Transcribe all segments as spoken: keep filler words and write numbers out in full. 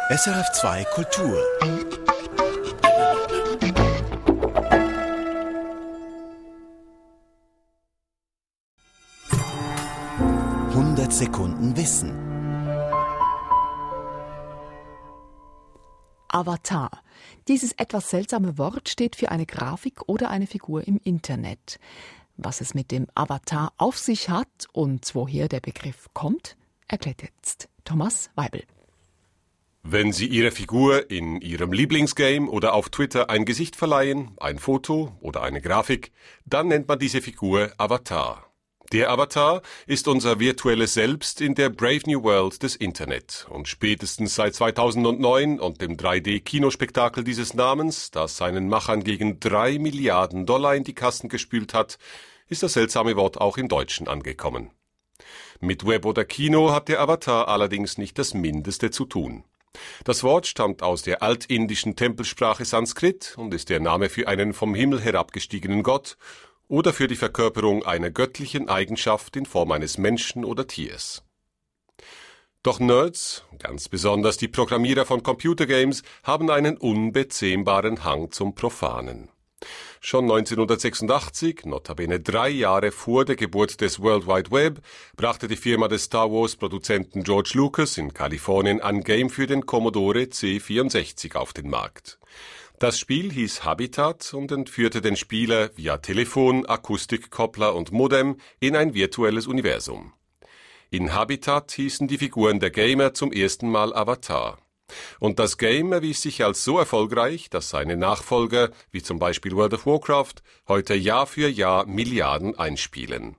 S R F zwei Kultur. hundert Sekunden Wissen. Avatar. Dieses etwas seltsame Wort steht für eine Grafik oder eine Figur im Internet. Was es mit dem Avatar auf sich hat und woher der Begriff kommt, erklärt jetzt Thomas Weibel. Wenn Sie Ihrer Figur in Ihrem Lieblingsgame oder auf Twitter ein Gesicht verleihen, ein Foto oder eine Grafik, dann nennt man diese Figur Avatar. Der Avatar ist unser virtuelles Selbst in der Brave New World des Internet. Und spätestens seit zweitausendneun und dem drei D-Kinospektakel dieses Namens, das seinen Machern gegen drei Milliarden Dollar in die Kassen gespült hat, ist das seltsame Wort auch im Deutschen angekommen. Mit Web oder Kino hat der Avatar allerdings nicht das Mindeste zu tun. Das Wort stammt aus der altindischen Tempelsprache Sanskrit und ist der Name für einen vom Himmel herabgestiegenen Gott oder für die Verkörperung einer göttlichen Eigenschaft in Form eines Menschen oder Tiers. Doch Nerds, ganz besonders die Programmierer von Computergames, haben einen unbezähmbaren Hang zum Profanen. Schon neunzehnhundertsechsundachtzig, notabene drei Jahre vor der Geburt des World Wide Web, brachte die Firma des Star Wars-Produzenten George Lucas in Kalifornien ein Game für den Commodore C vierundsechzig auf den Markt. Das Spiel hieß Habitat und entführte den Spieler via Telefon, Akustikkoppler und Modem in ein virtuelles Universum. In Habitat hießen die Figuren der Gamer zum ersten Mal Avatar. Und das Game erwies sich als so erfolgreich, dass seine Nachfolger, wie zum Beispiel World of Warcraft, heute Jahr für Jahr Milliarden einspielen.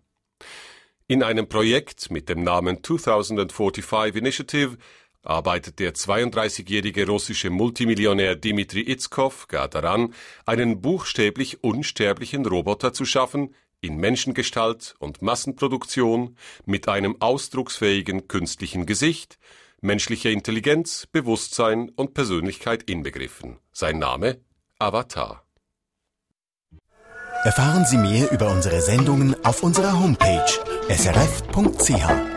In einem Projekt mit dem Namen zweitausendfünfundvierzig Initiative arbeitet der zweiunddreißigjährige russische Multimillionär Dmitri Itzkov gar daran, einen buchstäblich unsterblichen Roboter zu schaffen, in Menschengestalt und Massenproduktion, mit einem ausdrucksfähigen künstlichen Gesicht, menschlicher Intelligenz, Bewusstsein und Persönlichkeit inbegriffen. Sein Name? Avatar. Erfahren Sie mehr über unsere Sendungen auf unserer Homepage s r f punkt c h.